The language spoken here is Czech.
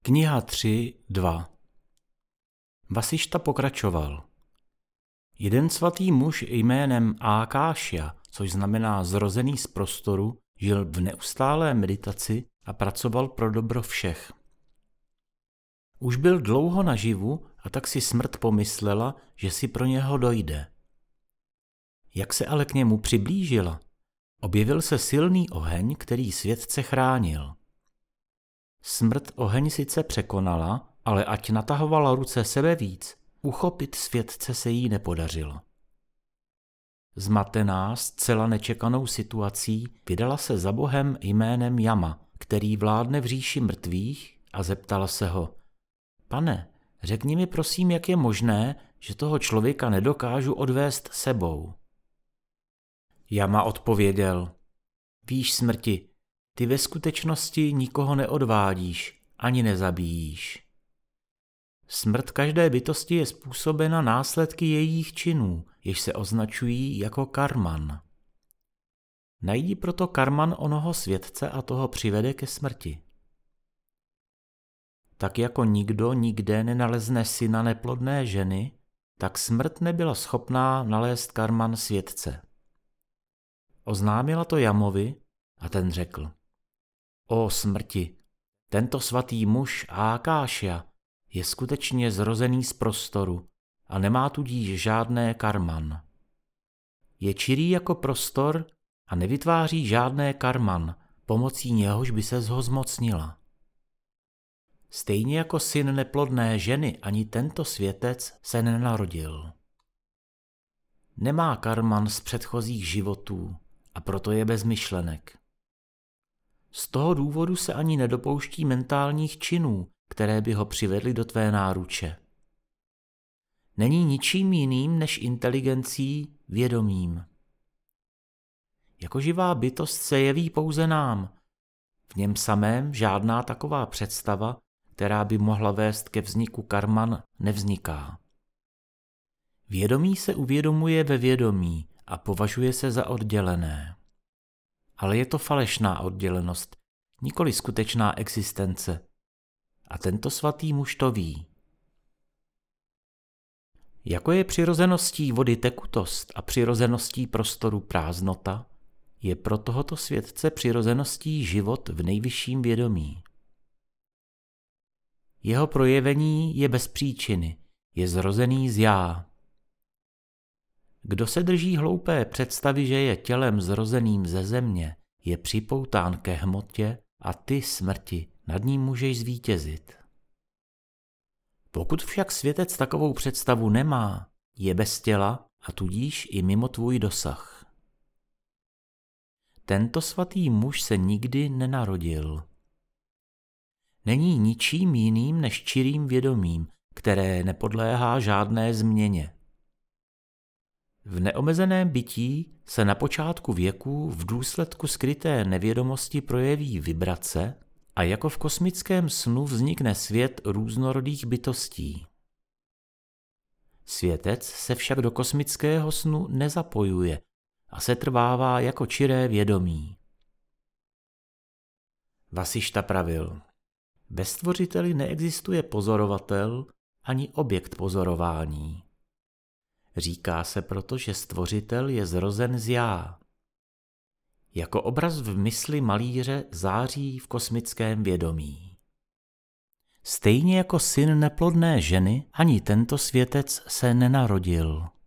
Kniha 3.2. Vasišta pokračoval. Jeden svatý muž jménem Ákášia, což znamená zrozený z prostoru, žil v neustálé meditaci a pracoval pro dobro všech. Už byl dlouho naživu a tak si smrt pomyslela, že si pro něho dojde. Jak se ale k němu přiblížila, objevil se silný oheň, který světce chránil. Smrt oheň sice překonala, ale ať natahovala ruce sebevíc, uchopit světce se jí nepodařilo. Zmatená, zcela nečekanou situací, vydala se za bohem jménem Jama, který vládne v říši mrtvých, a zeptala se ho: Pane, řekni mi prosím, jak je možné, že toho člověka nedokážu odvést sebou. Jama odpověděl: Víš, smrti, ty ve skutečnosti nikoho neodvádíš, ani nezabíjíš. Smrt každé bytosti je způsobena následky jejích činů, jež se označují jako karman. Najdi proto karman onoho světce a toho přivede ke smrti. Tak jako nikdo nikde nenalezne syna neplodné ženy, tak smrt nebyla schopná nalézt karman světce. Oznámila to Jamovi a ten řekl: O smrti, tento svatý muž Ákášia je skutečně zrozený z prostoru a nemá tudíž žádné karman. Je čirý jako prostor a nevytváří žádné karman, pomocí něhož by se ho zmocnila. Stejně jako syn neplodné ženy ani tento světec se nenarodil. Nemá karman z předchozích životů a proto je bez myšlenek. Z toho důvodu se ani nedopouští mentálních činů, které by ho přivedly do tvé náruče. Není ničím jiným než inteligencí, vědomím. Jako živá bytost se jeví pouze nám. V něm samém žádná taková představa, která by mohla vést ke vzniku karman, nevzniká. Vědomí se uvědomuje ve vědomí a považuje se za oddělené. Ale je to falešná oddělenost, nikoli skutečná existence. A tento svatý muž to ví. Jako je přirozeností vody tekutost a přirozeností prostoru prázdnota, je pro tohoto světce přirozeností život v nejvyšším vědomí. Jeho projevení je bez příčiny, je zrozený z já. Kdo se drží hloupé představy, že je tělem zrozeným ze země, je připoután ke hmotě a ty, smrti, nad ním můžeš zvítězit. Pokud však světec takovou představu nemá, je bez těla a tudíž i mimo tvůj dosah. Tento svatý muž se nikdy nenarodil. Není ničím jiným než čirým vědomím, které nepodléhá žádné změně. V neomezeném bytí se na počátku věku v důsledku skryté nevědomosti projeví vibrace a jako v kosmickém snu vznikne svět různorodých bytostí. Světec se však do kosmického snu nezapojuje a setrvává jako čiré vědomí. Vasišta pravil: Ve stvořiteli neexistuje pozorovatel ani objekt pozorování. Říká se proto, že stvořitel je zrozen z já. Jako obraz v mysli malíře září v kosmickém vědomí. Stejně jako syn neplodné ženy, ani tento světec se nenarodil.